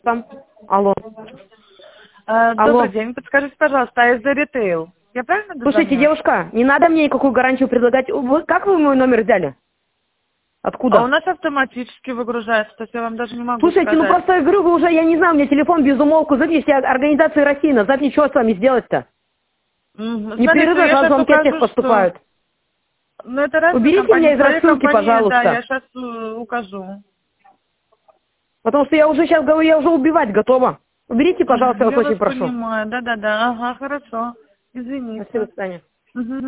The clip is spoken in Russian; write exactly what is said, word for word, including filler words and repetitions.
Там. Алло. А, Алло. добрый день. Подскажите, пожалуйста, а из-за ритейл? Я правильно Слушайте, дозвонилась? девушка, не надо мне никакую гарантию предлагать. Вы, как вы мой номер взяли? А у Откуда? нас автоматически выгружается, то есть я вам даже не могу Слушайте, ну сказать. просто я говорю, вы уже, я не знаю, у меня телефон без умолку. Знаете, все организации России назад ничего с вами сделать-то. Мгм. Смотрите, Непрерывно я же сейчас звонки от всех укажу, что... поступают. Ну, это разные Уберите компании. меня из Своей рассылки, компании, да, я пожалуйста. сейчас укажу. Потому что я уже сейчас говорю, я уже убивать готова. Уберите, пожалуйста, я вас Я вас очень прошу. понимаю, да-да-да, ага, хорошо. Спасибо, Извините. до свидания. Мгм.